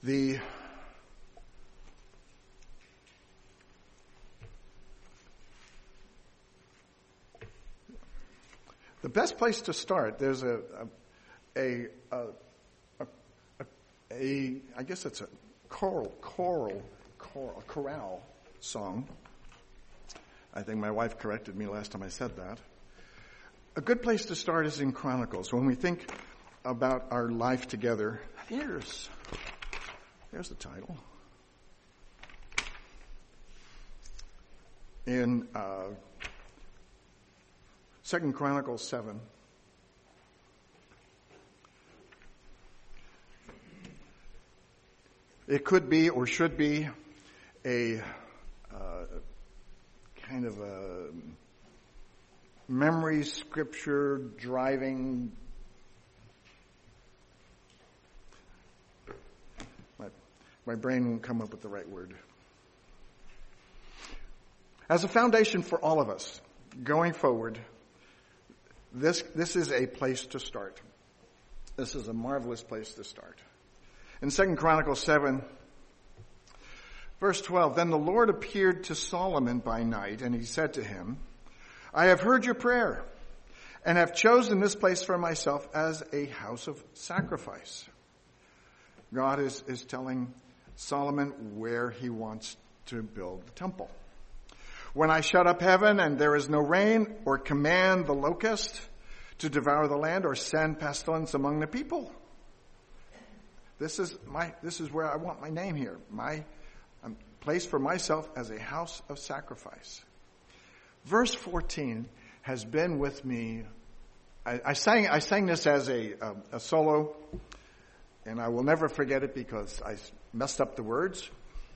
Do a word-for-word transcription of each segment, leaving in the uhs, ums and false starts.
The The best place to start, there's a, a, a, a, a, a I guess it's a choral, choral, choral, chorale song. I think my wife corrected me last time I said that. A good place to start is in Chronicles. When we think about our life together, here's, here's the title. In uh, Second Chronicles seven. It could be or should be a uh, kind of a memory scripture driving. My, my brain won't come up with the right word. As a foundation for all of us going forward, This this is a place to start. This is a marvelous place to start. In Second Chronicles seven, verse twelve, then the Lord appeared to Solomon by night, and he said to him, I have heard your prayer, and have chosen this place for myself as a house of sacrifice. God is, is telling Solomon where he wants to build the temple. When I shut up heaven and there is no rain, or command the locust to devour the land, or send pestilence among the people. This is my. This is where I want my name here. My um, place for myself as a house of sacrifice. Verse fourteen has been with me. I, I sang. I sang this as a, a a solo, and I will never forget it because I messed up the words.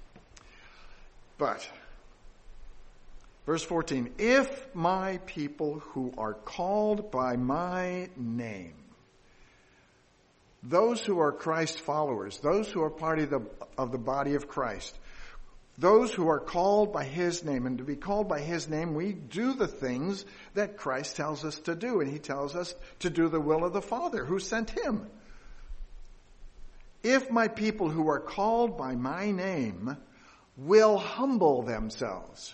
But verse fourteen, if my people who are called by my name, those who are Christ followers, those who are part of the, of the body of Christ, those who are called by his name, and to be called by his name, we do the things that Christ tells us to do, and he tells us to do the will of the Father who sent him. If my people who are called by my name will humble themselves,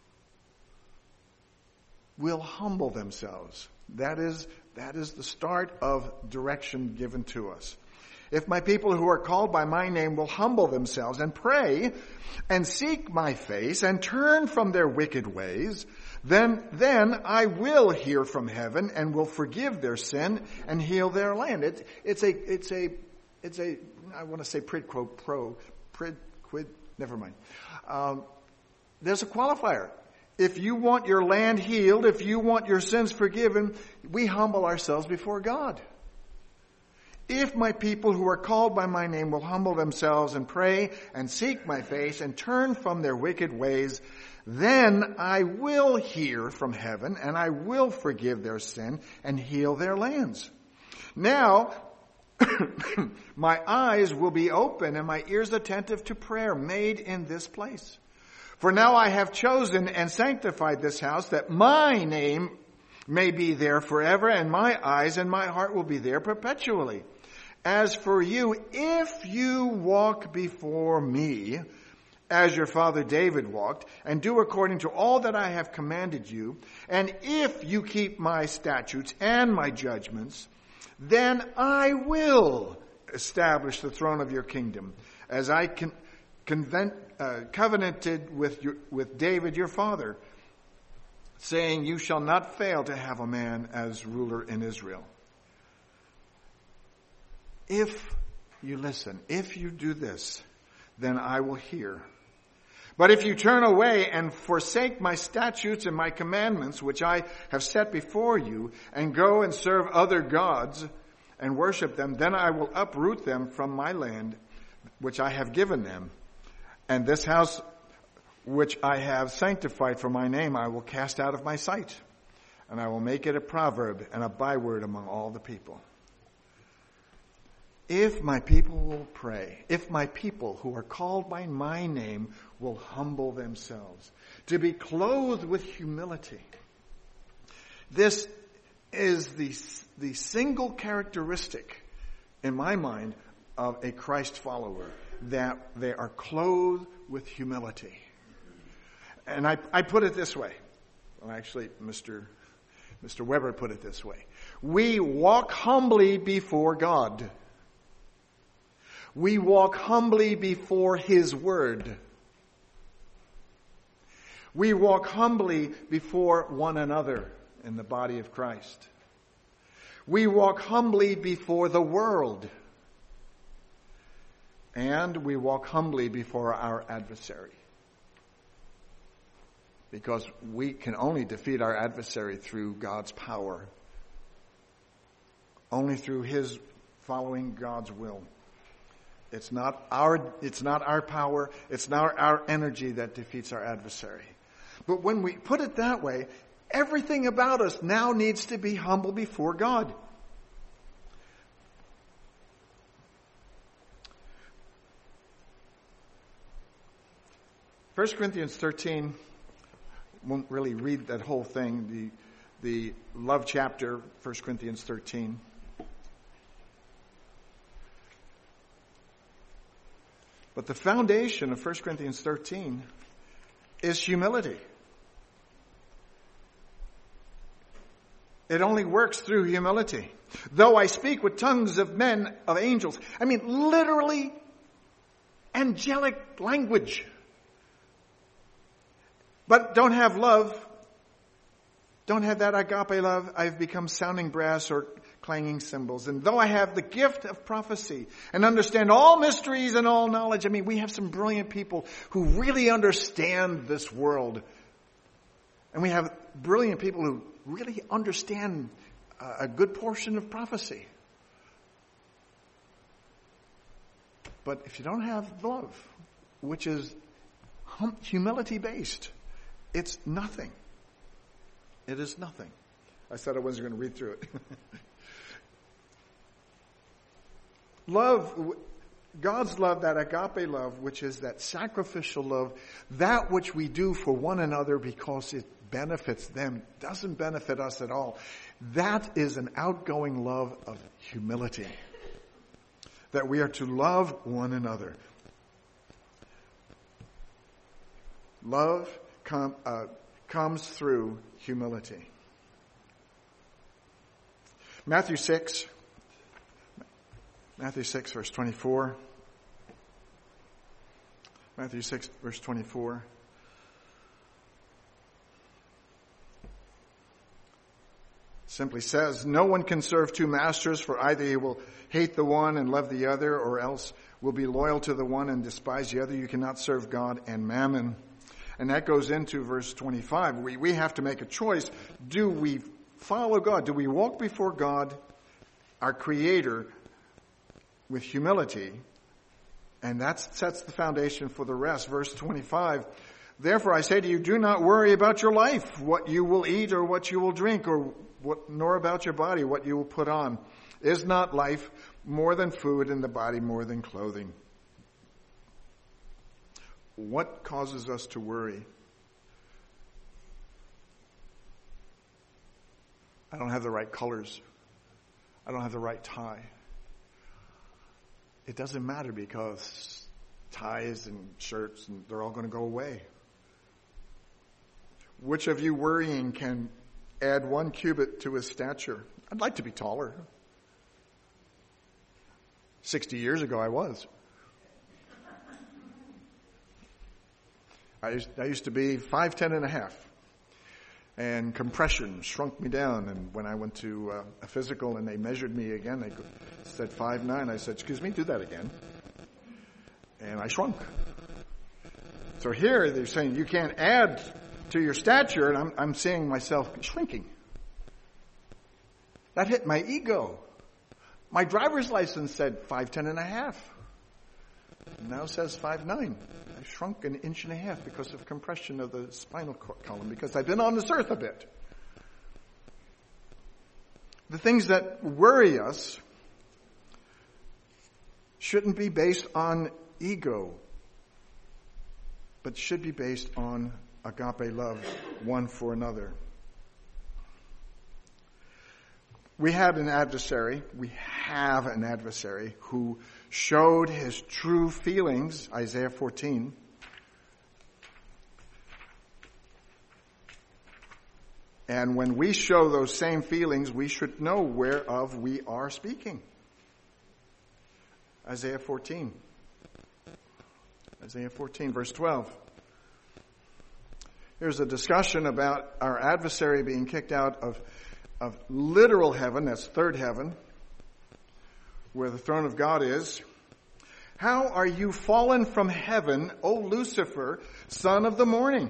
will humble themselves. That is, that is the start of direction given to us. If my people who are called by my name will humble themselves and pray and seek my face and turn from their wicked ways, then, then I will hear from heaven and will forgive their sin and heal their land. It, it's a, it's a, it's a, I want to say prid quo pro, prid quid, never mind. Um, there's a qualifier. If you want your land healed, if you want your sins forgiven, we humble ourselves before God. If my people who are called by my name will humble themselves and pray and seek my face and turn from their wicked ways, then I will hear from heaven and I will forgive their sin and heal their lands. Now, my eyes will be open and my ears attentive to prayer made in this place. For now I have chosen and sanctified this house that my name may be there forever, and my eyes and my heart will be there perpetually. As for you, if you walk before me, as your father David walked, and do according to all that I have commanded you, and if you keep my statutes and my judgments, then I will establish the throne of your kingdom, as I can convent, uh, covenanted with your, with David your father, saying, you shall not fail to have a man as ruler in Israel. If you listen, if you do this, then I will hear. But if you turn away and forsake my statutes and my commandments, which I have set before you, and go and serve other gods and worship them, then I will uproot them from my land, which I have given them. And this house which I have sanctified for my name, I will cast out of my sight, and I will make it a proverb and a byword among all the people. If my people will pray, if my people who are called by my name will humble themselves, to be clothed with humility. This is the, the single characteristic, in my mind, of a Christ follower. that they are clothed with humility. And I, I put it this way. Well, actually, Mister Mister Weber put it this way. We walk humbly before God. We walk humbly before His Word. We walk humbly before one another in the body of Christ. We walk humbly before the world. And we walk humbly before our adversary. Because we can only defeat our adversary through God's power. Only through His following God's will. It's not our, it's not our power, it's not our energy that defeats our adversary. But when we put it that way, everything about us now needs to be humble before God. First Corinthians thirteen, won't really read that whole thing, the, the love chapter, First Corinthians thirteen. But the foundation of First Corinthians thirteen is humility. It only works through humility. Though I speak with tongues of men, of angels. I mean, literally angelic language. But don't have love. Don't have that agape love. I've become sounding brass or clanging cymbals. And though I have the gift of prophecy and understand all mysteries and all knowledge. I mean, we have some brilliant people who really understand this world. And we have brilliant people who really understand a good portion of prophecy. But if you don't have love, which is humility based, it's nothing. It is nothing. I said I wasn't going to read through it. Love, God's love, that agape love, which is that sacrificial love, that which we do for one another because it benefits them, doesn't benefit us at all. That is an outgoing love of humility. That we are to love one another. Love com, uh, comes through humility. Matthew six. Matthew six, verse twenty-four. Matthew six, verse twenty-four. Simply says, no one can serve two masters, for either he will hate the one and love the other, or else will be loyal to the one and despise the other. You cannot serve God and mammon. And that goes into verse twenty-five. We, we have to make a choice. Do we follow God? Do we walk before God, our Creator, with humility? And that sets the foundation for the rest. Verse twenty-five. Therefore I say to you, do not worry about your life, what you will eat or what you will drink, or what, nor about your body, what you will put on. Is not life more than food, and the body more than clothing? What causes us to worry? I don't have the right colors. I don't have the right tie. It doesn't matter, because ties and shirts, and they're all going to go away. Which of you worrying can add one cubit to his stature? I'd like to be taller. Sixty years ago I was. I used, I used to be five ten and a half. And compression shrunk me down. And when I went to uh, a physical and they measured me again, they said five nine. I said, excuse me, do that again. And I shrunk. So here they're saying you can't add to your stature, and I'm, I'm seeing myself shrinking. That hit my ego. My driver's license said five ten and a half. It now says five nine. I shrunk an inch and a half because of compression of the spinal column, because I've been on this earth a bit. The things that worry us shouldn't be based on ego, but should be based on agape love, one for another. We had an adversary, we have an adversary who showed his true feelings, Isaiah fourteen. And when we show those same feelings, we should know whereof we are speaking. Isaiah fourteen. Isaiah fourteen, verse twelve. Here's a discussion about our adversary being kicked out of, of literal heaven, that's third heaven, where the throne of God is. How are you fallen from heaven, O Lucifer, son of the morning?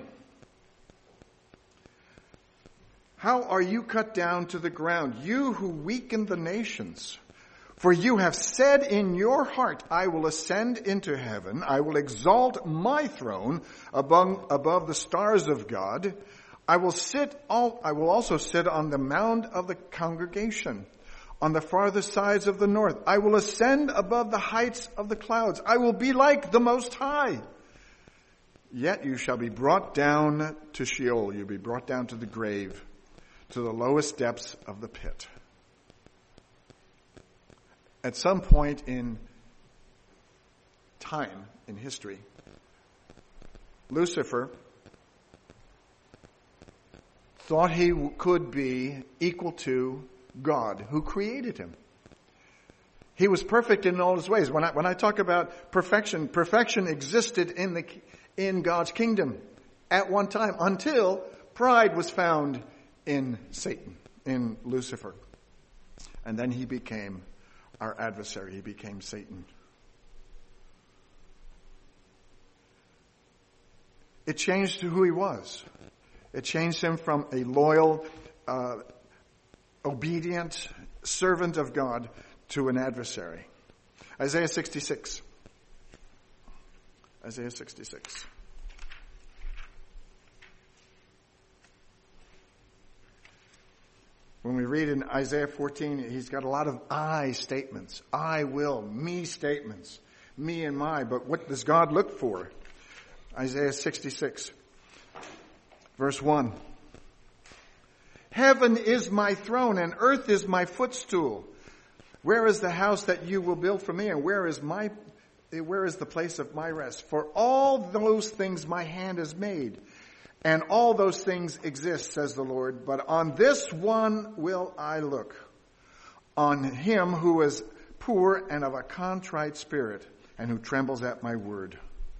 How are you cut down to the ground, you who weaken the nations? For you have said in your heart, I will ascend into heaven. I will exalt my throne above, above the stars of God. I will sit, all, I will also sit on the mound of the congregation, on the farthest sides of the north. I will ascend above the heights of the clouds. I will be like the Most High. Yet you shall be brought down to Sheol. You'll be brought down to the grave, to the lowest depths of the pit. At some point in time, in history, Lucifer thought he could be equal to God, who created him. He was perfect in all his ways. When I, when I talk about perfection, perfection existed in the, in God's kingdom at one time until pride was found in Satan, in Lucifer. And then he became our adversary. He became Satan. It changed who he was. It changed him from a loyal, uh, obedient servant of God to an adversary. Isaiah sixty-six. Isaiah sixty-six. When we read in Isaiah fourteen, he's got a lot of I statements. I will, me statements. Me and my. But what does God look for? Isaiah sixty-six, verse one. Heaven is my throne and earth is my footstool. Where is the house that you will build for me? And where is my, where is the place of my rest? For all those things my hand has made. And all those things exist, says the Lord, but on this one will I look, on him who is poor and of a contrite spirit, and who trembles at my word.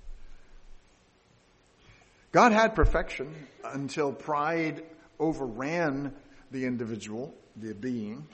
God had perfection until pride overran the individual, the being.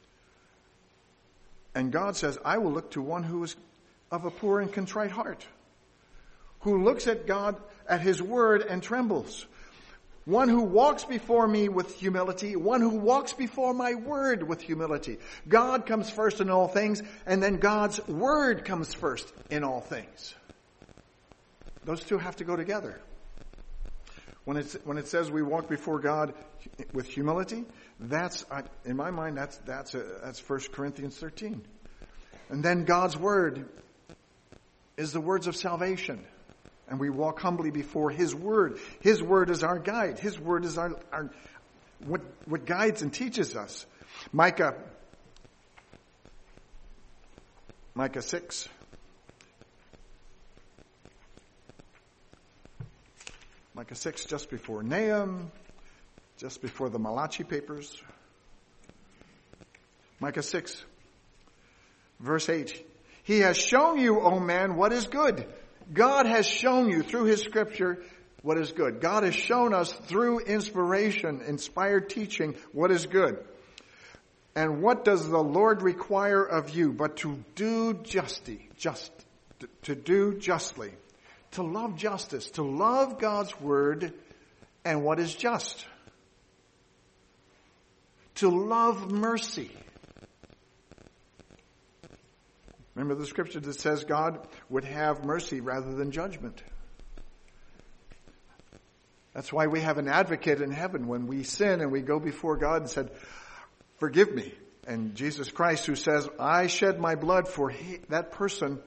And God says, I will look to one who is of a poor and contrite heart, who looks at God, at his word, and trembles. One who walks before me with humility, one who walks before my word with humility. God comes first in all things, and then God's word comes first in all things. Those two have to go together. When it's, when it says we walk before God with humility, that's, in my mind, that's, that's, a, that's First Corinthians thirteen. And then God's word is the words of salvation. And we walk humbly before his word. His word is our guide. His word is our, our what, what guides and teaches us. Micah, Micah six. Micah six, just before Nahum, just before the Malachi papers. Micah six, verse eight. He has shown you, O man, what is good. God has shown you through his scripture what is good. God has shown us through inspiration, inspired teaching, what is good. And what does the Lord require of you but to do justly, just, to do justly, to love justice, to love God's word and what is just, to love mercy. Remember the scripture that says God would have mercy rather than judgment. That's why we have an advocate in heaven when we sin and we go before God and said, forgive me. And Jesus Christ, who says, I shed my blood for he, that person,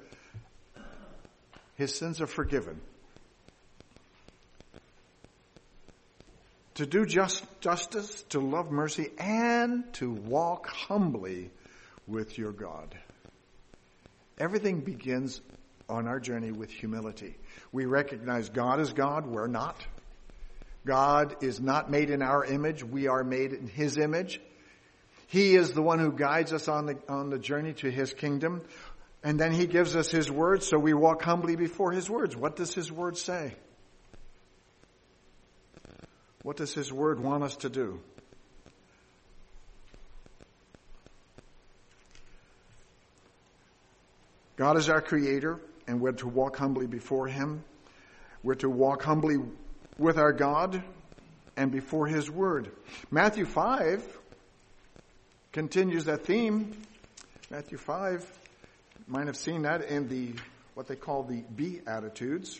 his sins are forgiven. to do just justice, to love mercy, and to walk humbly with your God. Everything begins on our journey with humility. We recognize God is God, we're not. God is not made in our image, we are made in His image. He is the one who guides us on the, on the journey to His kingdom. And then He gives us His word, so we walk humbly before His words. What does His word say? What does His word want us to do? God is our creator, and we're to walk humbly before Him. We're to walk humbly with our God and before His word. Matthew five continues that theme. Matthew five, you might have seen that in the what they call the Beatitudes.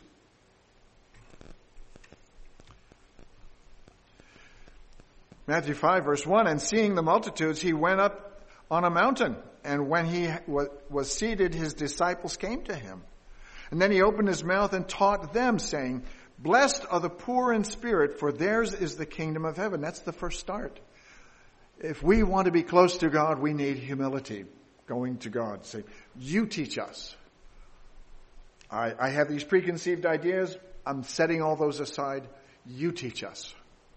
Matthew five, verse one, and seeing the multitudes, He went up on a mountain. And when He was seated, His disciples came to Him. And then He opened His mouth and taught them, saying, blessed are the poor in spirit, for theirs is the kingdom of heaven. That's the first start. If we want to be close to God, we need humility. Going to God. Say, you teach us. I, I have these preconceived ideas. I'm setting all those aside. You teach us.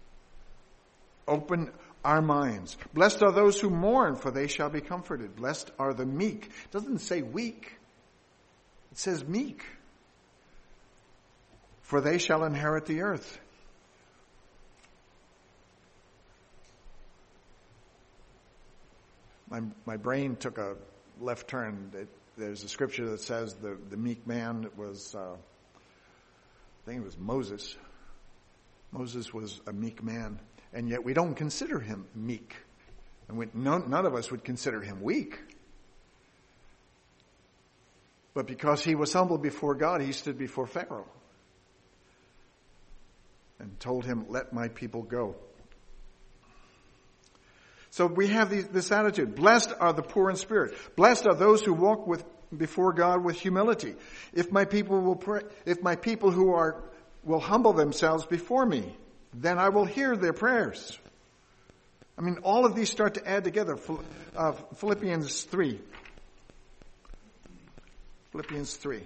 Open our minds. Blessed are those who mourn, for they shall be comforted. Blessed are the meek. It doesn't say weak. It says meek. For they shall inherit the earth. My my brain took a left turn. It, there's a scripture that says the, the meek man was, uh, I think it was Moses. Moses was a meek man. And yet we don't consider him meek. And we, none, none of us would consider him weak. But because he was humble before God, he stood before Pharaoh and told him, let my people go. So we have these, this attitude. Blessed are the poor in spirit. Blessed are those who walk with before God with humility. If my people will pray, if my people who are will humble themselves before me, then I will hear their prayers. I mean, all of these start to add together. Uh, Philippians three. Philippians three.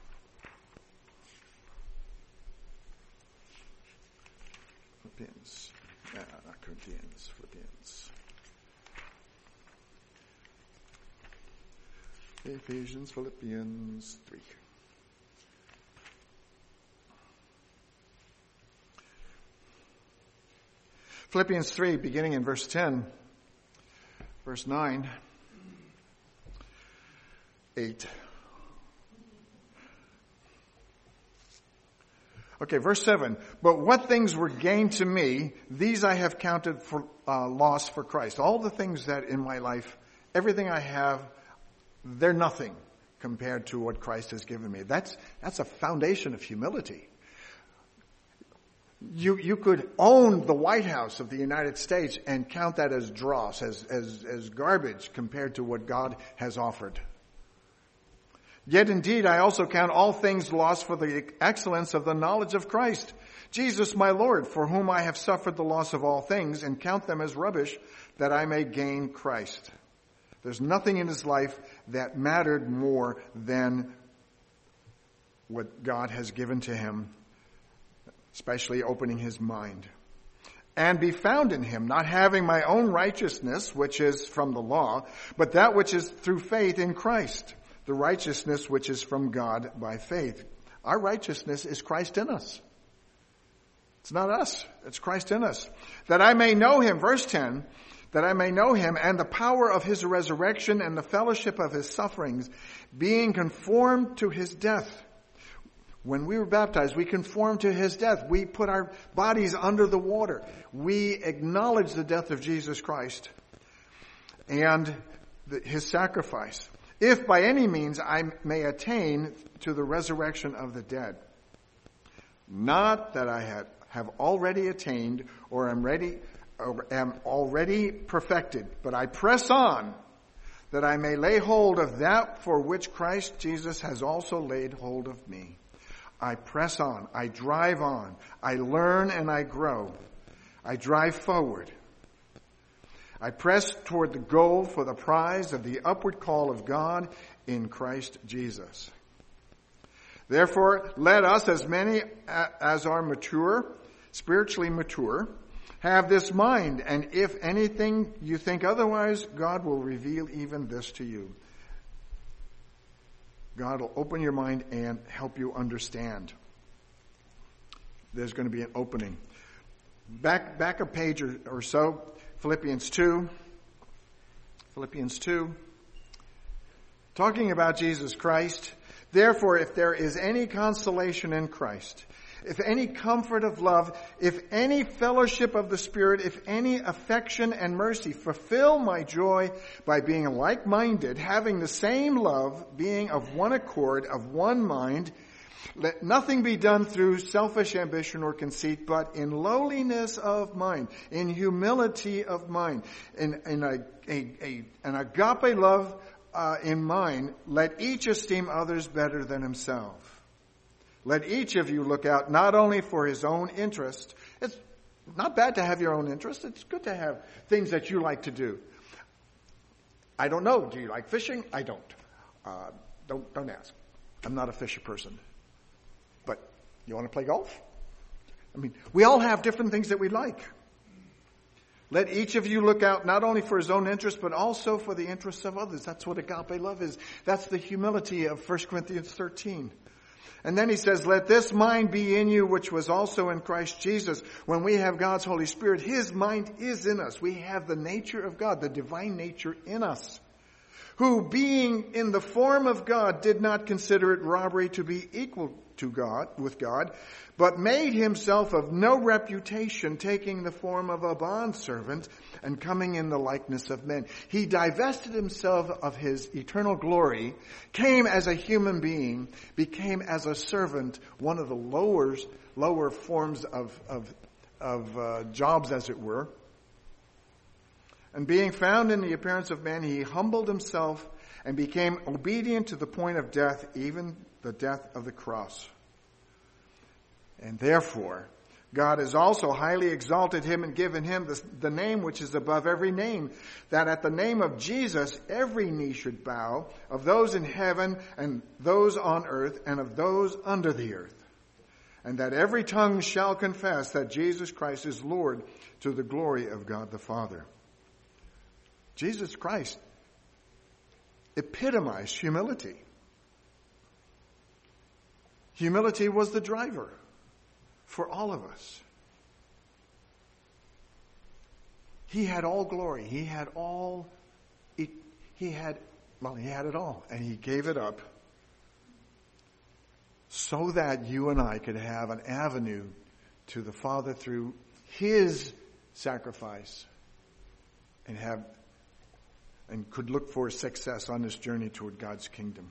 Philippians. Uh, not Corinthians. Philippians. Ephesians, Philippians three. Philippians three, beginning in verse ten, verse nine, eight. Okay, verse seven. But what things were gained to me, these I have counted for uh, loss for Christ. All the things that in my life, everything I have, they're nothing compared to what Christ has given me. That's that's a foundation of humility. You you could own the White House of the United States and count that as dross, as, as, as garbage compared to what God has offered. Yet indeed I also count all things lost for the excellence of the knowledge of Christ, Jesus my Lord, for whom I have suffered the loss of all things, and count them as rubbish, that I may gain Christ. There's nothing in his life that mattered more than what God has given to him, especially opening his mind. And be found in him, not having my own righteousness, which is from the law, but that which is through faith in Christ, the righteousness which is from God by faith. Our righteousness is Christ in us. It's not us, it's Christ in us. That I may know him, verse ten, that I may know him and the power of his resurrection and the fellowship of his sufferings, being conformed to his death. When we were baptized, we conformed to his death. We put our bodies under the water. We acknowledge the death of Jesus Christ and the, his sacrifice. If by any means I may attain to the resurrection of the dead. Not that I had, have already attained or am ready, or am already perfected, but I press on that I may lay hold of that for which Christ Jesus has also laid hold of me. I press on, I drive on, I learn and I grow. I drive forward. I press toward the goal for the prize of the upward call of God in Christ Jesus. Therefore, let us, as many as are mature, spiritually mature, have this mind, and if anything you think otherwise, God will reveal even this to you. God will open your mind and help you understand. There's going to be an opening. Back, back a page or, or so, Philippians two. Philippians two. Talking about Jesus Christ. Therefore, if there is any consolation in Christ, if any comfort of love, if any fellowship of the Spirit, if any affection and mercy, fulfill my joy by being like-minded, having the same love, being of one accord, of one mind. Let nothing be done through selfish ambition or conceit, but in lowliness of mind, in humility of mind, in, in a, a, a, an agape love uh, in mind, let each esteem others better than himself. Let each of you look out not only for his own interest. It's not bad to have your own interest. It's good to have things that you like to do. I don't know. Do you like fishing? I don't. Uh, don't don't ask. I'm not a fisher person. But you want to play golf? I mean, we all have different things that we like. Let each of you look out not only for his own interest, but also for the interests of others. That's what agape love is. That's the humility of First Corinthians thirteen. And then he says, let this mind be in you, which was also in Christ Jesus. When we have God's Holy Spirit, his mind is in us. We have the nature of God, the divine nature in us. Who, being in the form of God, did not consider it robbery to be equal to God, with God, but made himself of no reputation, taking the form of a bondservant and coming in the likeness of men. He divested himself of his eternal glory, came as a human being, became as a servant, one of the lower, lower forms of, of, of uh, jobs, as it were. And being found in the appearance of man, he humbled himself and became obedient to the point of death, even the death of the cross. And therefore, God has also highly exalted him and given him the, the name which is above every name, that at the name of Jesus every knee should bow, of those in heaven and those on earth and of those under the earth. And that every tongue shall confess that Jesus Christ is Lord, to the glory of God the Father. Jesus Christ epitomized humility. Humility was the driver for all of us. He had all glory. He had all, he, he had, well, he had it all. And he gave it up so that you and I could have an avenue to the Father through his sacrifice and have, and could look for success on this journey toward God's kingdom.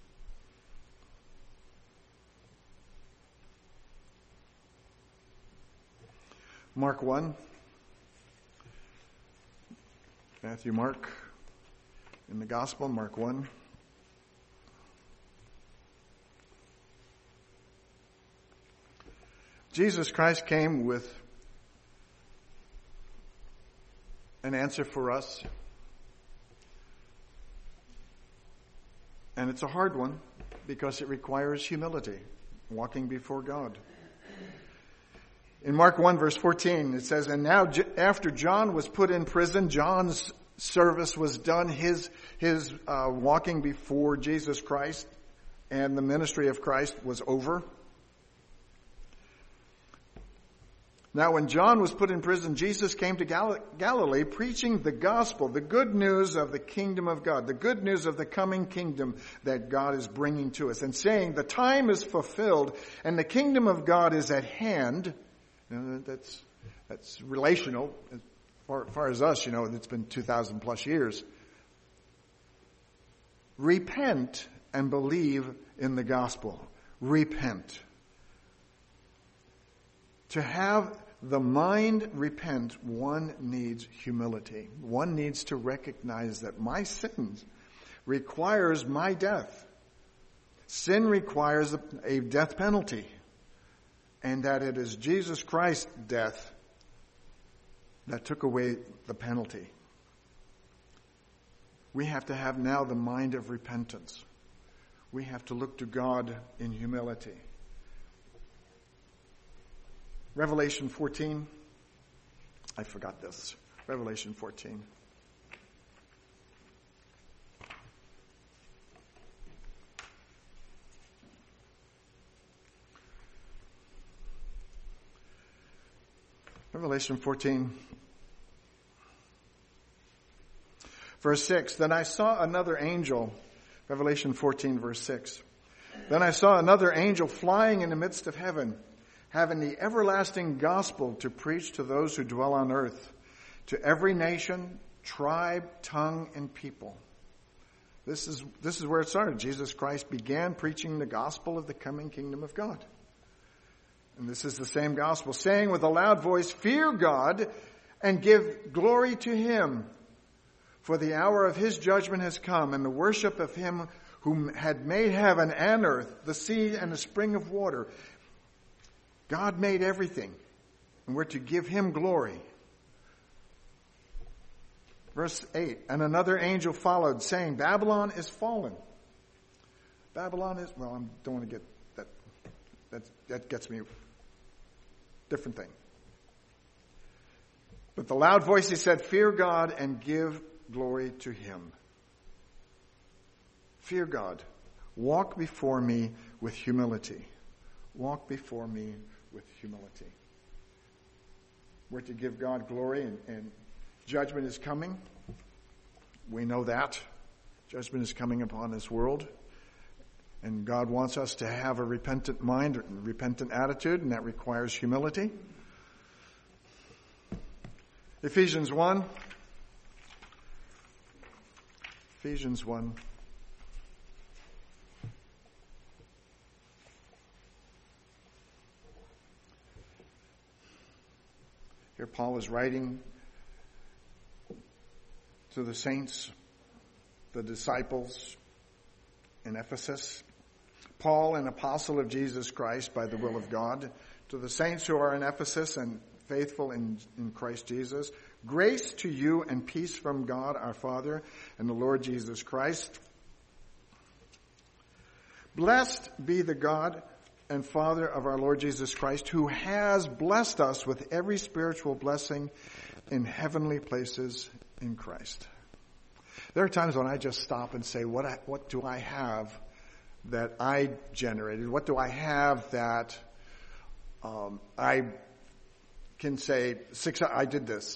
Mark one. Matthew, Mark, in the Gospel, Mark one. Jesus Christ came with an answer for us. And it's a hard one because it requires humility, walking before God. In Mark one verse fourteen, it says, and now after John was put in prison, John's service was done, his, his uh, walking before Jesus Christ and the ministry of Christ was over. Now when John was put in prison, Jesus came to Gal- Galilee preaching the gospel, the good news of the kingdom of God, the good news of the coming kingdom that God is bringing to us, and saying the time is fulfilled and the kingdom of God is at hand. You know, that's, that's relational. As far, as far as us, you know, it's been two thousand plus years. Repent and believe in the gospel. Repent. To have the mind repent, one needs humility. One needs to recognize that my sins requires my death. Sin requires a, a death penalty. And that it is Jesus Christ's death that took away the penalty. We have to have now the mind of repentance. We have to look to God in humility. Revelation fourteen. I forgot this. Revelation fourteen. Revelation fourteen. Verse six. Then I saw another angel. Revelation fourteen, verse six. Then I saw another angel flying in the midst of heaven, having the everlasting gospel to preach to those who dwell on earth, to every nation, tribe, tongue, and people. This is, this is where it started. Jesus Christ began preaching the gospel of the coming kingdom of God. And this is the same gospel, saying with a loud voice, "Fear God and give glory to him, for the hour of his judgment has come, and the worship of him who had made heaven and earth, the sea and the spring of water." God made everything, and we're to give him glory. Verse eight, and another angel followed, saying, "Babylon is fallen." Babylon is, well, I don't want to get that, that, that gets me, different thing. But the loud voice, he said, "Fear God and give glory to him." Fear God. Walk before me with humility. Walk before me with humility. We're to give God glory, and, and judgment is coming. We know that. Judgment is coming upon this world. And God wants us to have a repentant mind, a repentant attitude, and that requires humility. Ephesians one. Ephesians one. Here Paul is writing to the saints, the disciples in Ephesus. Paul, an apostle of Jesus Christ by the will of God, to the saints who are in Ephesus and faithful in, in Christ Jesus. Grace to you and peace from God our Father and the Lord Jesus Christ. Blessed be the God and Father of our Lord Jesus Christ, who has blessed us with every spiritual blessing in heavenly places in Christ. There are times when I just stop and say, what, I, what do I have that I generated? What do I have that um, I can say, six, I did this.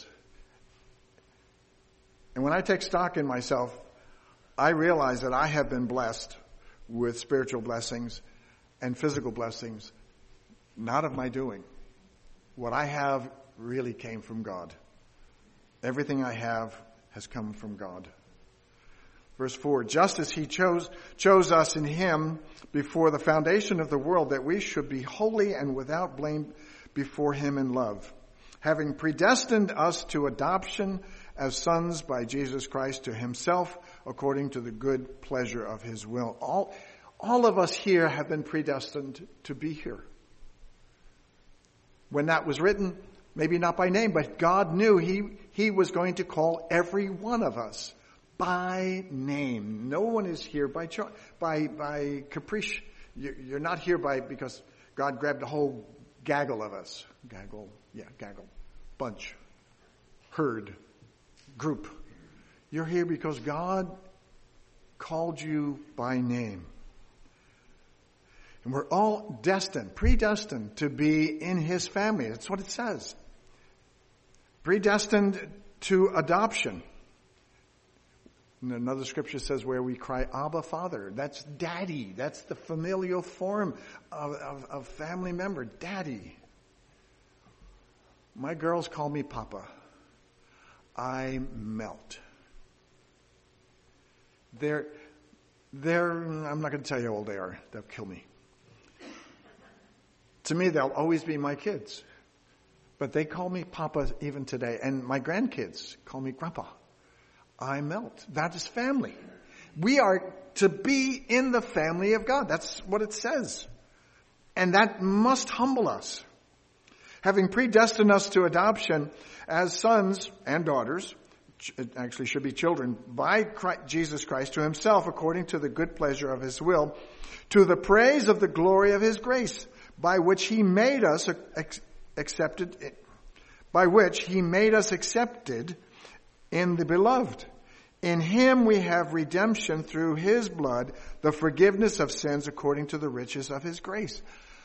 And when I take stock in myself, I realize that I have been blessed with spiritual blessings and physical blessings, not of my doing. What I have really came from God. Everything I have has come from God. Verse four, just as he chose, chose us in him before the foundation of the world, that we should be holy and without blame before him in love, having predestined us to adoption as sons by Jesus Christ to himself, according to the good pleasure of his will. All, all of us here have been predestined to be here. When that was written, maybe not by name, but God knew he, he was going to call every one of us by name. No one is here by cho- by by caprice. You're not here by because God grabbed a whole gaggle of us. Gaggle, yeah, gaggle. Bunch. Herd. Group. You're here because God called you by name. And we're all destined, predestined to be in his family. That's what it says. Predestined to adoption. And another scripture says where we cry, Abba, Father. That's daddy. That's the familial form of, of, of family member. Daddy. My girls call me Papa. I melt. They're, they're, I'm not going to tell you how old they are. They'll kill me. To me, they'll always be my kids. But they call me Papa even today. And my grandkids call me Grandpa. I melt. That is family. We are to be in the family of God. That's what it says. And that must humble us. having predestined us to adoption as sons and daughters, it actually should be children, by Christ, Jesus Christ to himself, according to the good pleasure of his will, to the praise of the glory of his grace, by which he made us accepted, by which he made us accepted in the beloved. In him we have redemption through his blood, the forgiveness of sins according to the riches of his grace.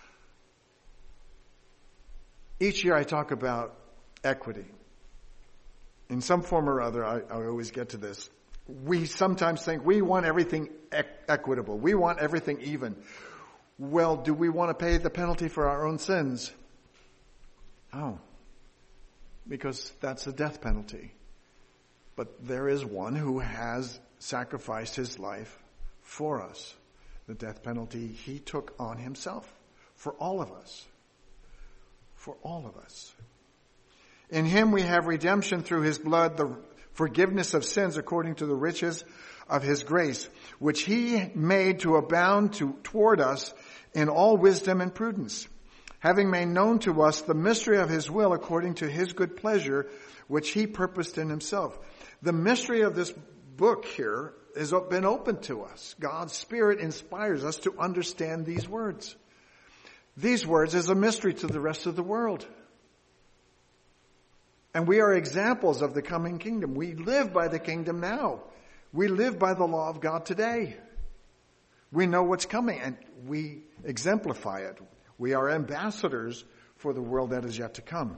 Each year I talk about equity. In some form or other, I, I always get to this. We sometimes think we want everything e- equitable. We want everything even. Well, do we want to pay the penalty for our own sins? No. Because that's a death penalty. But there is one who has sacrificed his life for us. The death penalty he took on himself for all of us. For all of us. In him we have redemption through his blood, the forgiveness of sins according to the riches of his grace, which he made to abound to, toward us in all wisdom and prudence, having made known to us the mystery of his will according to his good pleasure, which he purposed in himself. The mystery of this book here has been opened to us. God's Spirit inspires us to understand these words. These words is a mystery to the rest of the world. And we are examples of the coming kingdom. We live by the kingdom now. We live by the law of God today. We know what's coming and we exemplify it. We are ambassadors for the world that is yet to come.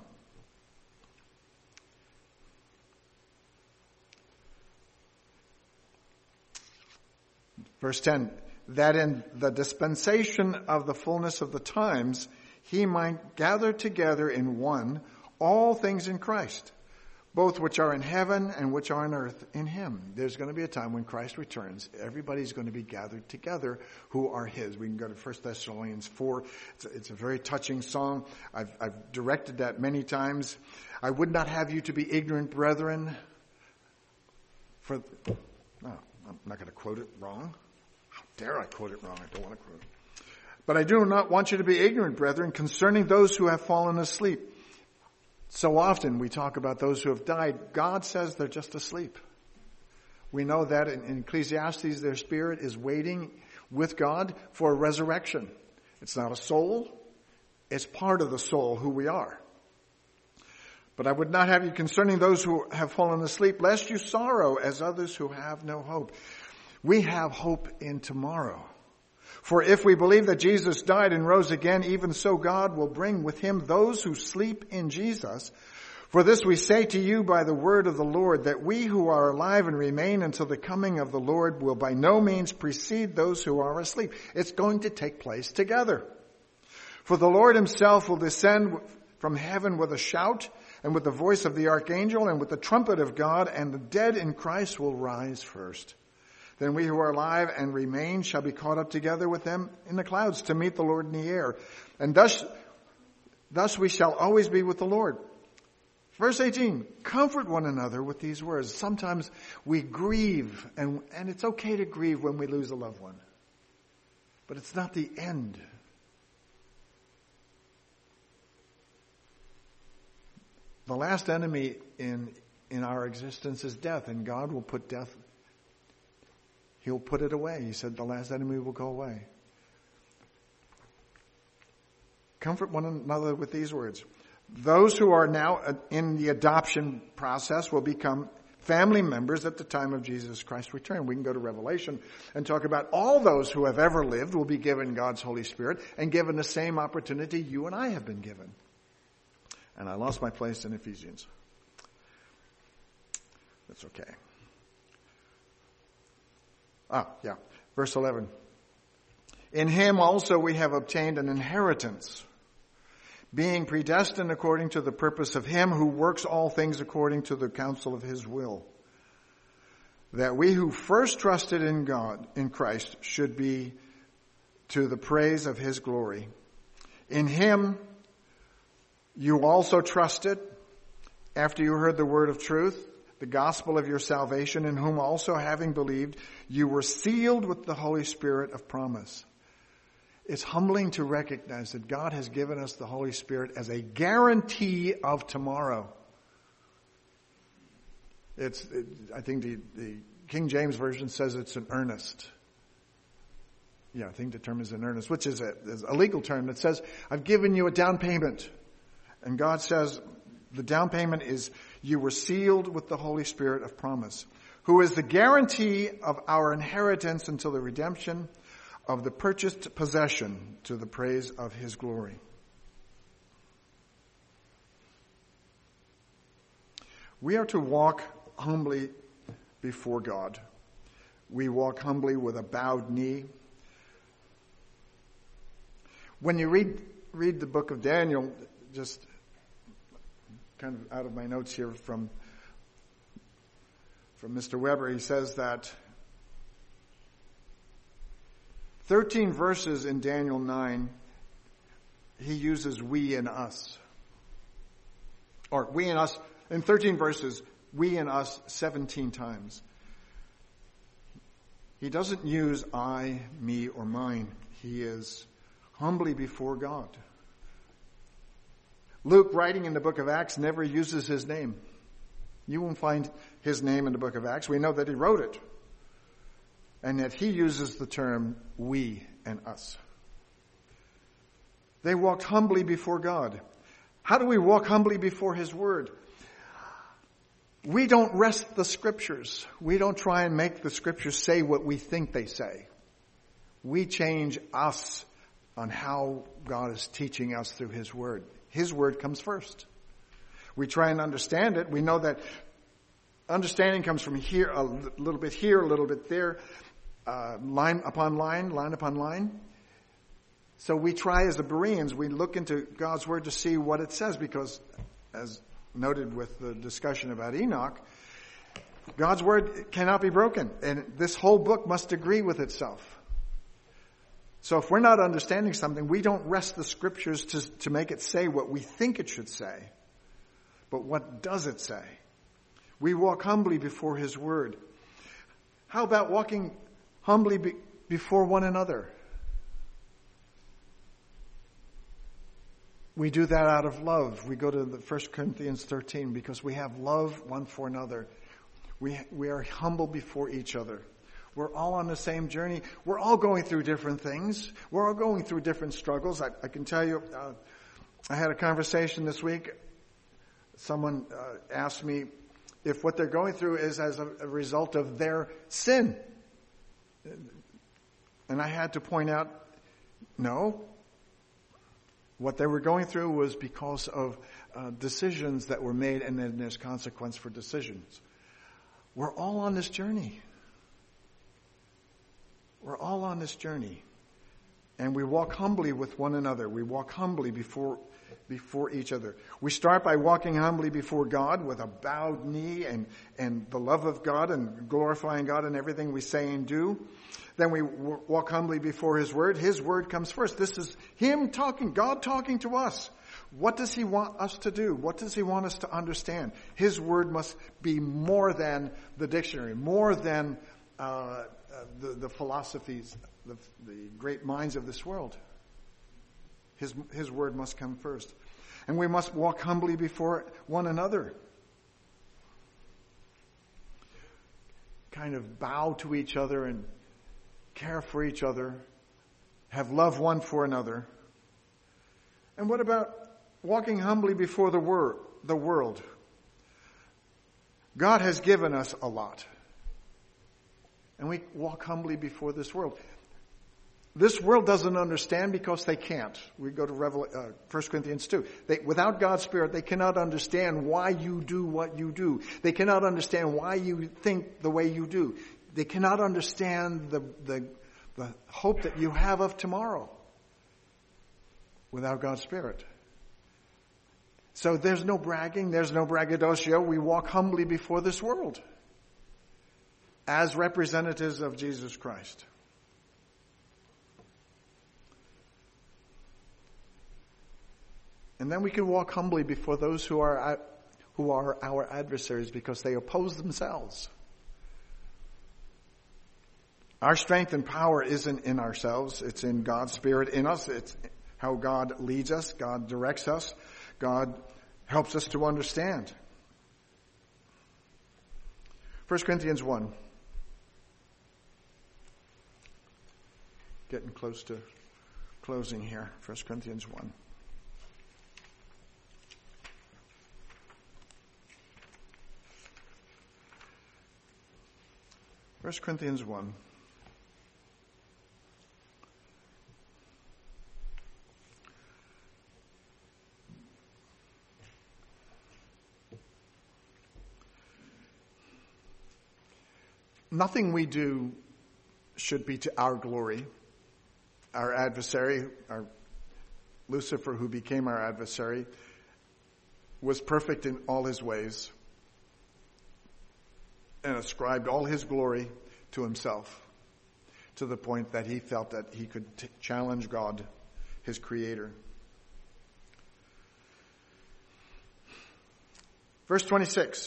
Verse ten, that in the dispensation of the fullness of the times, he might gather together in one all things in Christ, both which are in heaven and which are on earth in him. There's going to be a time when Christ returns. Everybody's going to be gathered together who are his. We can go to First Thessalonians four. It's a, it's a very touching song. I've, I've directed that many times. I would not have you to be ignorant, brethren. For, no, I'm not going to quote it wrong. How dare I quote it wrong? I don't want to quote it. But I do not want you to be ignorant, brethren, concerning those who have fallen asleep. So often we talk about those who have died. God says they're just asleep. We know that in, in Ecclesiastes, their spirit is waiting with God for a resurrection. It's not a soul. It's part of the soul, who we are. But I would not have you concerning those who have fallen asleep, lest you sorrow as others who have no hope. We have hope in tomorrow. For if we believe that Jesus died and rose again, even so God will bring with him those who sleep in Jesus. For this we say to you by the word of the Lord, that we who are alive and remain until the coming of the Lord will by no means precede those who are asleep. It's going to take place together. For the Lord himself will descend from heaven with a shout, and with the voice of the archangel, and with the trumpet of God, and the dead in Christ will rise first. Then we who are alive and remain shall be caught up together with them in the clouds to meet the Lord in the air. And thus, thus we shall always be with the Lord. Verse eighteen, comfort one another with these words. Sometimes we grieve, and, and it's okay to grieve when we lose a loved one. But it's not the end. The last enemy in, in our existence is death, and God will put death He'll put it away. He said the last enemy will go away. Comfort one another with these words. Those who are now in the adoption process will become family members at the time of Jesus Christ's return. We can go to Revelation and talk about all those who have ever lived will be given God's Holy Spirit and given the same opportunity you and I have been given. And I lost my place in Ephesians. That's okay. Ah, yeah. Verse eleven. In him also we have obtained an inheritance, being predestined according to the purpose of him who works all things according to the counsel of his will, that we who first trusted in God, in Christ, should be to the praise of his glory. In him you also trusted, after you heard the word of truth, the gospel of your salvation, in whom also having believed, you were sealed with the Holy Spirit of promise. It's humbling to recognize that God has given us the Holy Spirit as a guarantee of tomorrow. It's, it, I think the, the King James Version says it's an earnest. Yeah, I think the term is an earnest, which is a, is a legal term that says, I've given you a down payment. And God says the down payment is you were sealed with the Holy Spirit of promise, who is the guarantee of our inheritance until the redemption of the purchased possession to the praise of his glory. We are to walk humbly before God. We walk humbly with a bowed knee. When you read read the book of Daniel, just kind of out of my notes here from from Mister Weber, he says that thirteen verses in Daniel nine, he uses we and us. Or we and us, in thirteen verses, we and us seventeen times. He doesn't use I, me, or mine. He is humbly before God. Luke, writing in the book of Acts, never uses his name. You won't find his name in the book of Acts. We know that he wrote it. And yet he uses the term we and us. They walked humbly before God. How do we walk humbly before his word? We don't wrest the scriptures. We don't try and make the scriptures say what we think they say. We change us on how God is teaching us through his word. His word comes first. We try and understand it. We know that understanding comes from here, a little bit here, a little bit there, uh, line upon line, line upon line. So we try as the Bereans, we look into God's word to see what it says, because as noted with the discussion about Enoch, God's word cannot be broken, and this whole book must agree with itself. So if we're not understanding something, we don't wrest the scriptures to, to make it say what we think it should say. But what does it say? We walk humbly before his word. How about walking humbly be, before one another? We do that out of love. We go to the First Corinthians thirteen because we have love one for another. We, we are humble before each other. We're all on the same journey. We're all going through different things. We're all going through different struggles. I, I can tell you, uh, I had a conversation this week. Someone uh, asked me if what they're going through is as a, a result of their sin. And I had to point out, no. What they were going through was because of uh, decisions that were made, and then there's consequence for decisions. We're all on this journey. We're all on this journey. And we walk humbly with one another. We walk humbly before before each other. We start by walking humbly before God with a bowed knee and, and the love of God and glorifying God in everything we say and do. Then we w- walk humbly before his word. His word comes first. This is him talking, God talking to us. What does he want us to do? What does he want us to understand? His word must be more than the dictionary, more than uh, uh, the, the philosophies, the, the great minds of this world. His, his word must come first. And we must walk humbly before one another. Kind of bow to each other and care for each other. Have love one for another. And what about walking humbly before the wor- the world? God has given us a lot. And we walk humbly before this world. This world doesn't understand because they can't. We go to Revel- uh, First Corinthians two. They, without God's Spirit, they cannot understand why you do what you do. They cannot understand why you think the way you do. They cannot understand the, the, the hope that you have of tomorrow without God's Spirit. So there's no bragging, there's no braggadocio. We walk humbly before this world as representatives of Jesus Christ. And then we can walk humbly before those who are who are our adversaries because they oppose themselves. Our strength and power isn't in ourselves. It's in God's Spirit in us. It's how God leads us. God directs us. God helps us to understand. First Corinthians one. Getting close to closing here. First Corinthians one. First Corinthians one. Nothing we do should be to our glory. Our adversary, our Lucifer, who became our adversary, was perfect in all his ways and ascribed all his glory to himself, to the point that he felt that he could t- challenge God, his creator. Verse twenty-six.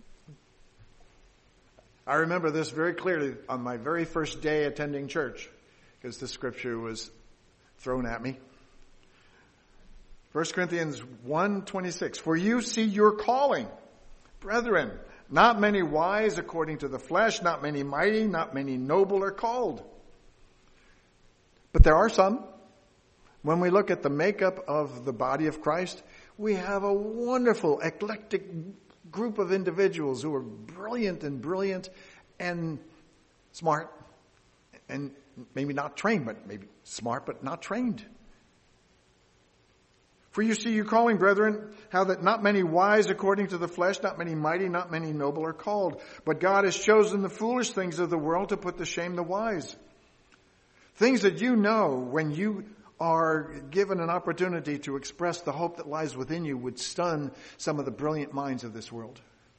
I remember this very clearly on my very first day attending church, because the scripture was thrown at me. First Corinthians one twenty-six. For you see your calling, brethren, not many wise according to the flesh, not many mighty, not many noble are called. But there are some. When we look at the makeup of the body of Christ, we have a wonderful, eclectic group of individuals who are brilliant and brilliant and smart and maybe not trained, but maybe smart but not trained. For you see your calling, brethren, how that not many wise according to the flesh, not many mighty, not many noble are called. But God has chosen the foolish things of the world to put to shame the wise. Things that you know when you are given an opportunity to express the hope that lies within you would stun some of the brilliant minds of this world.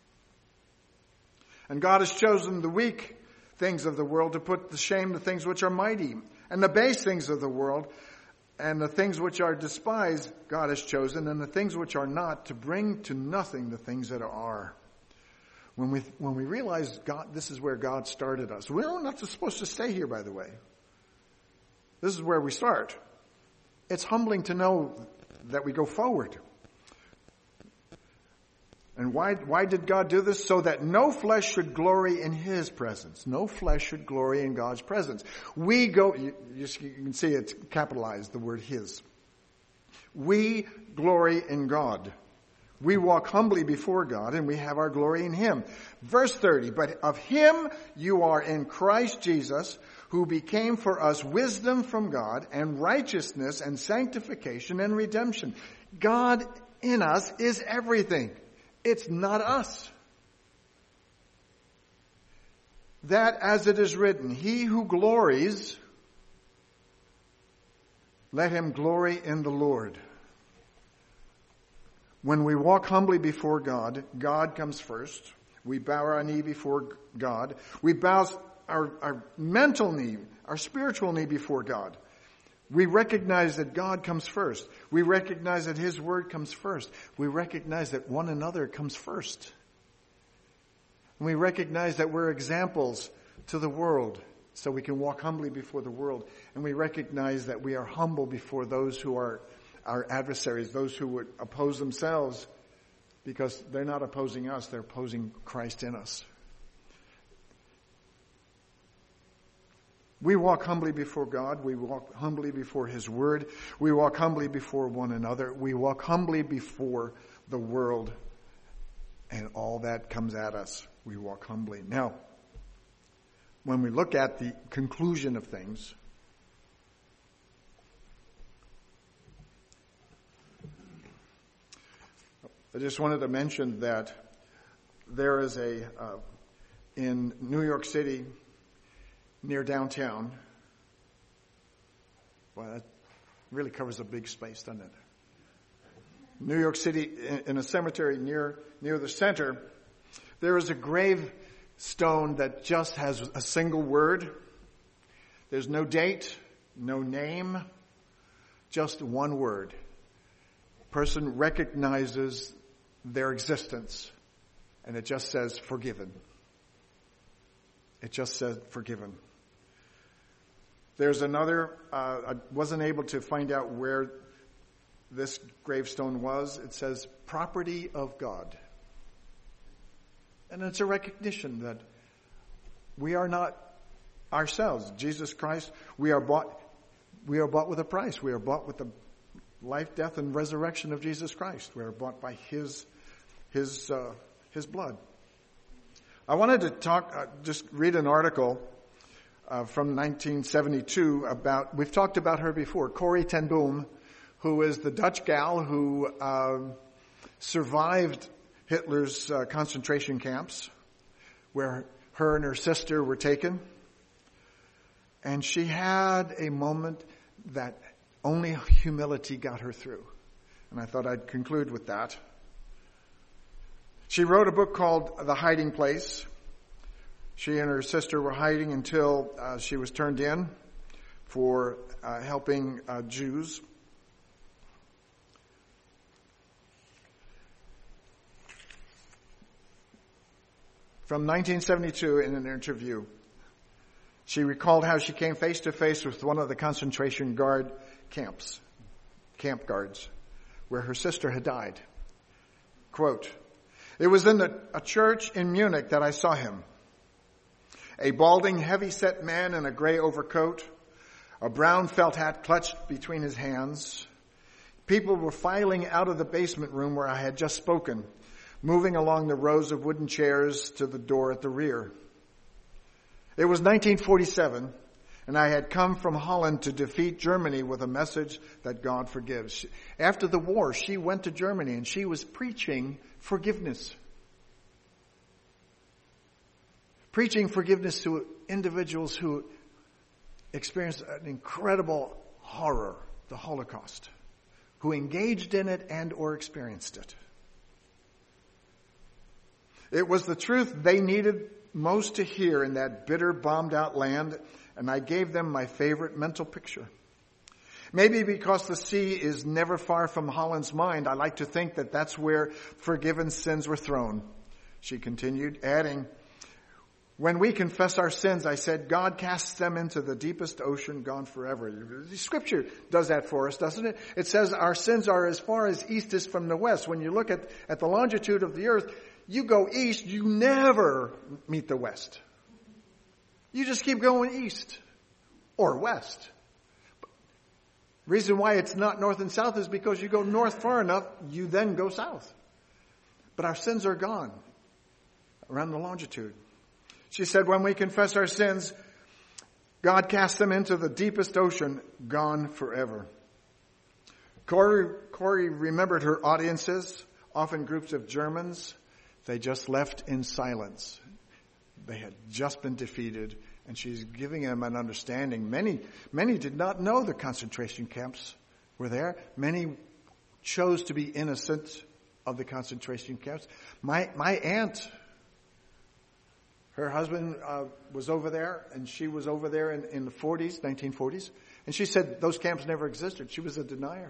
And God has chosen the weak things of the world to put to shame the things which are mighty, and the base things of the world, and the things which are despised God has chosen, and the things which are not, to bring to nothing the things that are. When we when we realize God, this is where God started us. We're not supposed to stay here, by the way. This is where we start. It's humbling to know that we go forward. And why, why did God do this? So that no flesh should glory in his presence. No flesh should glory in God's presence. We go, you, you can see it's capitalized, the word his. We glory in God. We walk humbly before God and we have our glory in him. Verse thirty, but of him you are in Christ Jesus, who became for us wisdom from God and righteousness and sanctification and redemption. God in us is everything. It's not us. That as it is written, he who glories, let him glory in the Lord. When we walk humbly before God, God comes first. We bow our knee before God. We bow our, our mental knee, our spiritual knee before God. We recognize that God comes first. We recognize that his word comes first. We recognize that one another comes first. And we recognize that we're examples to the world, so we can walk humbly before the world. And we recognize that we are humble before those who are our adversaries, those who would oppose themselves, because they're not opposing us, they're opposing Christ in us. We walk humbly before God. We walk humbly before his word. We walk humbly before one another. We walk humbly before the world and all that comes at us. We walk humbly. Now, when we look at the conclusion of things, I just wanted to mention that there is a, uh, in New York City, near downtown. Well, that really covers a big space, doesn't it? New York City, in a cemetery near near the center, there is a gravestone that just has a single word. There's no date, no name, just one word. Person recognizes their existence, and it just says forgiven. It just says forgiven. There's another, uh, I wasn't able to find out where this gravestone was. It says, property of God. And it's a recognition that we are not ourselves. Jesus Christ, we are bought, we are bought with a price. We are bought with the life, death, and resurrection of Jesus Christ. We are bought by His, His, uh, His blood. I wanted to talk, uh, just read an article Uh, from nineteen seventy-two about, we've talked about her before, Corrie ten Boom, who is the Dutch gal who uh, survived Hitler's uh, concentration camps, where her and her sister were taken. And she had a moment that only humility got her through. And I thought I'd conclude with that. She wrote a book called The Hiding Place. She and her sister were hiding until uh, she was turned in for uh, helping uh, Jews. From nineteen seventy-two, in an interview, she recalled how she came face to face with one of the concentration guard camps, camp guards, where her sister had died. Quote, "It was in the, a church in Munich that I saw him. A balding, heavy-set man in a gray overcoat, a brown felt hat clutched between his hands. People were filing out of the basement room where I had just spoken, moving along the rows of wooden chairs to the door at the rear. It was nineteen forty-seven, and I had come from Holland to defeat Germany with a message that God forgives. After the war, she went to Germany, and she was preaching forgiveness. Preaching forgiveness to individuals who experienced an incredible horror, the Holocaust, who engaged in it and or experienced it. It was the truth they needed most to hear in that bitter, bombed-out land, and I gave them my favorite mental picture. Maybe because the sea is never far from Holland's mind, I like to think that that's where forgiven sins were thrown," she continued, adding, "When we confess our sins," I said, "God casts them into the deepest ocean, gone forever." The Scripture does that for us, doesn't it? It says our sins are as far as east is from the west. When you look at, at the longitude of the earth, you go east, you never meet the west. You just keep going east or west. Reason why it's not north and south is because you go north far enough, you then go south. But our sins are gone around the longitude. She said, when we confess our sins, God casts them into the deepest ocean, gone forever. Corrie, Corrie remembered her audiences, often groups of Germans. They just left in silence. They had just been defeated, and she's giving them an understanding. Many, many did not know the concentration camps were there. Many chose to be innocent of the concentration camps. My, my aunt, her husband uh, was over there, and she was over there in, in the forties, nineteen forties. And she said those camps never existed. She was a denier.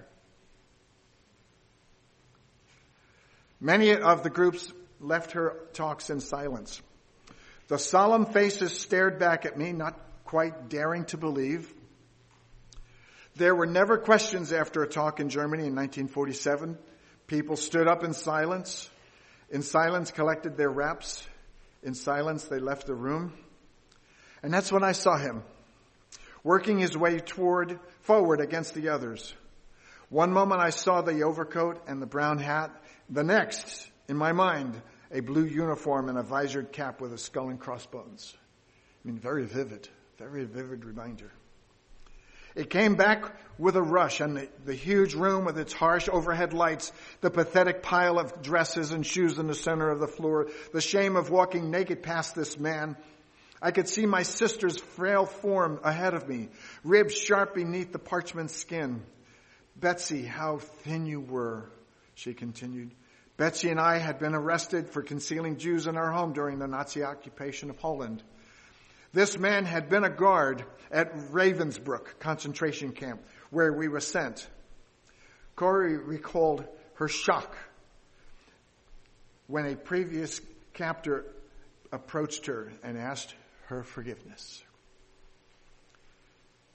Many of the groups left her talks in silence. The solemn faces stared back at me, not quite daring to believe. There were never questions after a talk in Germany in nineteen forty-seven. People stood up in silence. In silence, collected their wraps. In silence, they left the room. And that's when I saw him, working his way toward, forward against the others. One moment I saw the overcoat and the brown hat. The next, in my mind, a blue uniform and a visored cap with a skull and crossbones. I mean, very vivid, very vivid reminder. It came back with a rush, and the, the huge room with its harsh overhead lights, the pathetic pile of dresses and shoes in the center of the floor, the shame of walking naked past this man. I could see my sister's frail form ahead of me, ribs sharp beneath the parchment skin. "Betsy, how thin you were," she continued. "Betsy and I had been arrested for concealing Jews in our home during the Nazi occupation of Poland. This man had been a guard at Ravensbrück concentration camp, where we were sent." Corrie recalled her shock when a previous captor approached her and asked her forgiveness.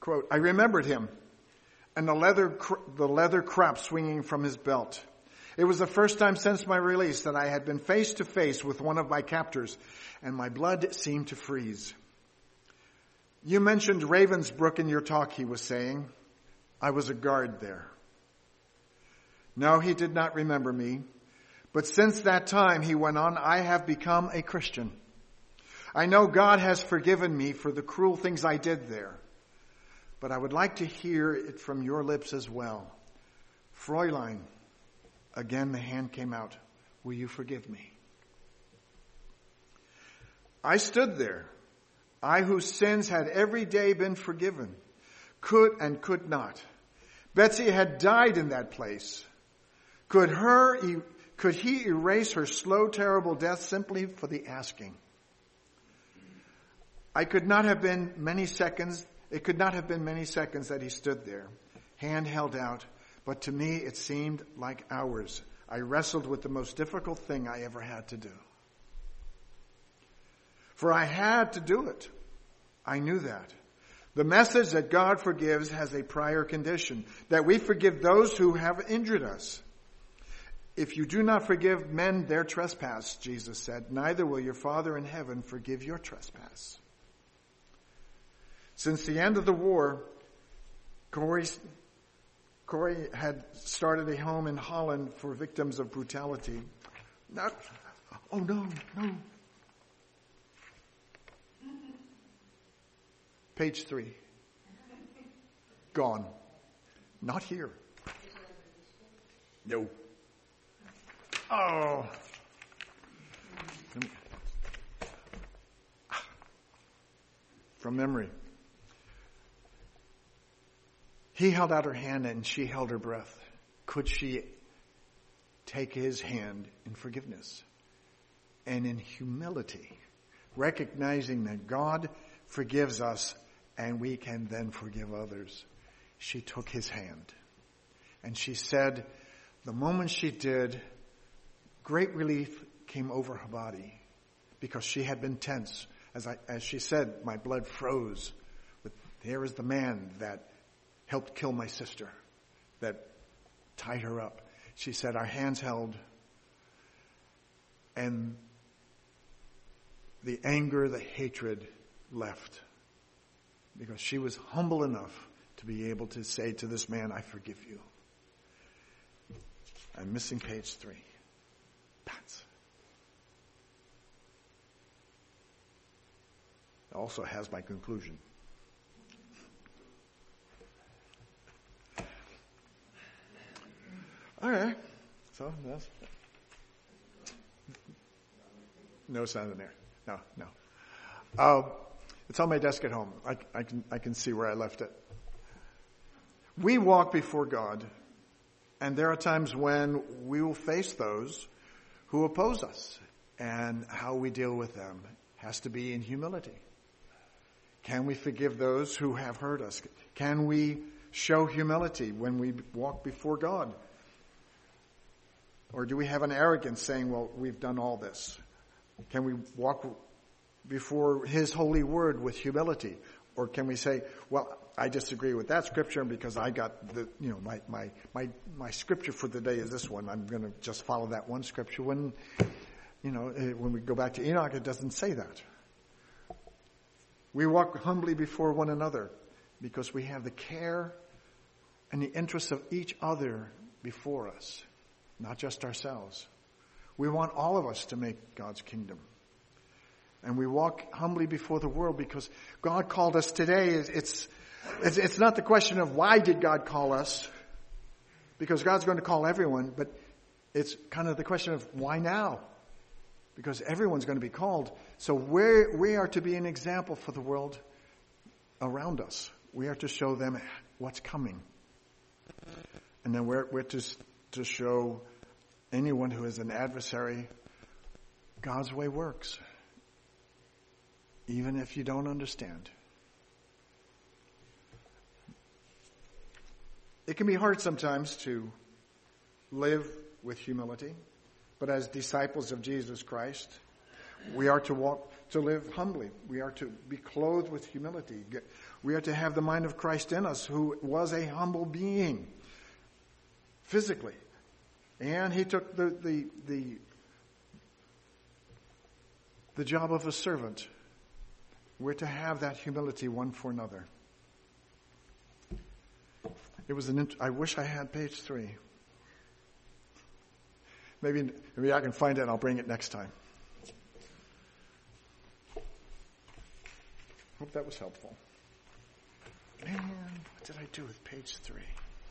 Quote, I remembered him and the leather, the leather crop swinging from his belt. It was the first time since my release that I had been face to face with one of my captors, and my blood seemed to freeze. You mentioned Ravensbrück in your talk, he was saying. I was a guard there. No, he did not remember me. But since that time, he went on, I have become a Christian. I know God has forgiven me for the cruel things I did there. But I would like to hear it from your lips as well. Fräulein, again the hand came out. Will you forgive me? I stood there, I whose sins had every day been forgiven, could and could not. Betsy had died in that place. Could her, could he erase her slow, terrible death simply for the asking? I could not have been many seconds, it could not have been many seconds that he stood there, hand held out, but to me it seemed like hours. I wrestled with the most difficult thing I ever had to do. For I had to do it. I knew that. The message that God forgives has a prior condition, that we forgive those who have injured us. If you do not forgive men their trespass, Jesus said, neither will your Father in heaven forgive your trespass. Since the end of the war, Corey, Corey had started a home in Holland for victims of brutality. Not, oh no, no. Page three. Gone. Not here. No. Oh. From memory. He held out her hand and she held her breath. Could she take his hand in forgiveness and in humility, recognizing that God forgives us and we can then forgive others? She took his hand and she said, the moment she did, great relief came over her body because she had been tense. As I, as she said, my blood froze. But there is the man that helped kill my sister, that tied her up. She said, our hands held, and the anger, the hatred left. Because she was humble enough to be able to say to this man, I forgive you. I'm missing page three. That's. It also has my conclusion. All right. So that's no sound in there. No, no. Uh, it's on my desk at home. I, I can I can see where I left it. We walk before God, and there are times when we will face those who oppose us, and how we deal with them has to be in humility. Can we forgive those who have hurt us? Can we show humility when we walk before God? Or do we have an arrogance saying, well, we've done all this? Can we walk before his holy word with humility? Or can we say, well, I disagree with that scripture because I got the, you know, my, my, my, my scripture for the day is this one. I'm going to just follow that one scripture. When, you know, when we go back to Enoch, it doesn't say that. We walk humbly before one another because we have the care and the interests of each other before us. Not just ourselves. We want all of us to make God's kingdom. And we walk humbly before the world because God called us today. It's, it's, it's not the question of why did God call us, because God's going to call everyone, but it's kind of the question of why now? Because everyone's going to be called. So we're, we are to be an example for the world around us. We are to show them what's coming. And then we're, we're to... to show anyone who is an adversary, God's way works, even if you don't understand. It can be hard sometimes to live with humility, but as disciples of Jesus Christ, We are to walk, to live humbly. We are to be clothed with humility. We are to have the mind of Christ in us, who was a humble being, physically. And he took the, the, the, the job of a servant. We're to have that humility one for another. It was an. Int- I wish I had page three. Maybe, maybe I can find it and I'll bring it next time. Hope that was helpful. And what did I do with page three?